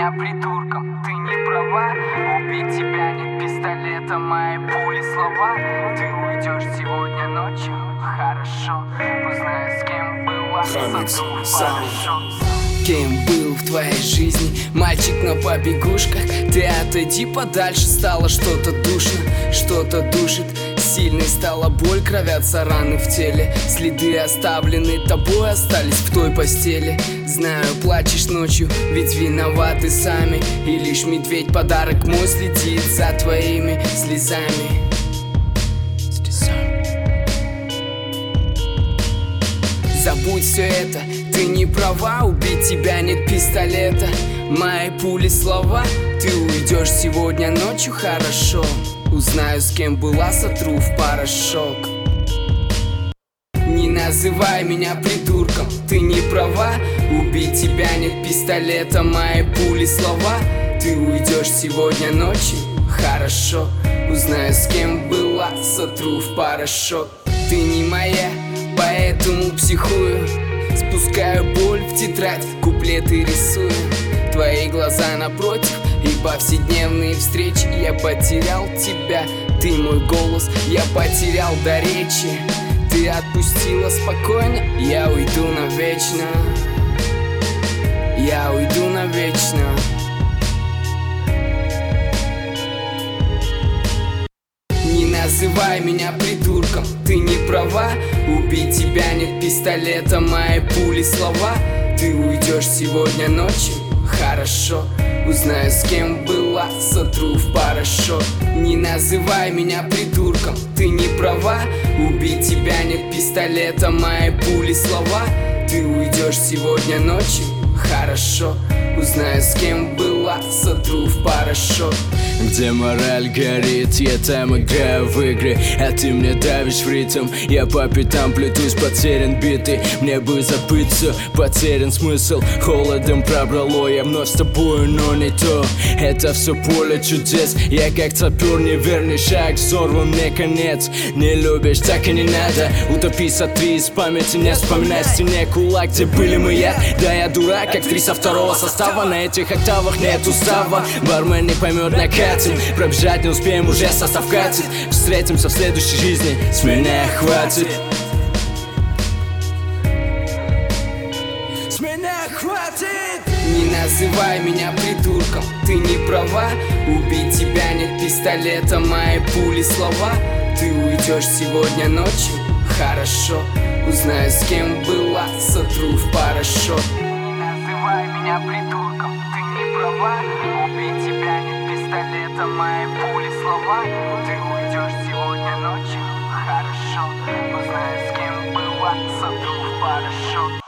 меня придурком, ты не права. Убить тебя нет пистолета, мои пули слова. Ты уйдешь сегодня ночью, хорошо. Узнаю, с кем была, хорошо. Кем был в твоей жизни мальчик на побегушках? Ты отойди подальше, стало что-то душно, что-то душит. Сильной стала боль, кровятся раны в теле. Следы, оставленные тобой, остались в той постели. Знаю, плачешь ночью, ведь виноваты сами. И лишь медведь, подарок мой, следит за твоими слезами. Забудь все это, ты не права. Убить тебя нет пистолета, мои пули слова. Ты уйдешь сегодня ночью, хорошо. Узнаю, с кем была, сотру в порошок. Не называй меня придурком, ты не права. Убить тебя нет пистолета, мои пули слова. Ты уйдешь сегодня ночью, хорошо. Узнаю, с кем была, сотру в порошок. Ты не моя, поэтому психую. Спускаю боль в тетрадь, куплеты рисую. Твои глаза напротив и повседневные встречи. Я потерял тебя, ты мой голос, я потерял до речи. Ты отпустила спокойно, я уйду навечно. Я уйду навечно. Не называй меня придурком, ты не права. Убить тебя нет пистолета, мои пули слова. Ты уйдешь сегодня ночью, хорошо. Узнаю, с кем была, сотру в порошок. Не называй меня придурком, ты не права. Убить тебя нет пистолета, мои пули слова. Ты уйдешь сегодня ночью, хорошо. Узнаю, с кем была, сотру в порошок. Где мораль горит, я там играю в игры, а ты мне давишь в ритм. Я по пятам плетусь, потерян битый. Мне бы забыть все, потерян смысл. Холодом пробрало, я вновь с тобою, но не то. Это все поле чудес. Я как сапер, неверный шаг, взорван мне конец. Не любишь, так и не надо. Утопи, сотри из памяти, не вспоминай в стене кулак, где были мы я. Да я дурак, актриса второго состава. На этих октавах нет устава. Бармен не поймет, накатим. Пробежать не успеем, уже состав катит. Встретимся в следующей жизни, с меня хватит. С меня хватит. Не называй меня придурком, ты не права. Убить тебя нет пистолета, мои пули слова. Ты уйдешь сегодня ночью, хорошо. Узнаю, с кем была, сотру в порошок. Не называй меня придурком, ты не права. Убить тебя нет пистолета, мои пули слова. Ты уйдешь сегодня ночью, хорошо. Узнаю, с кем была, сотру в порошок.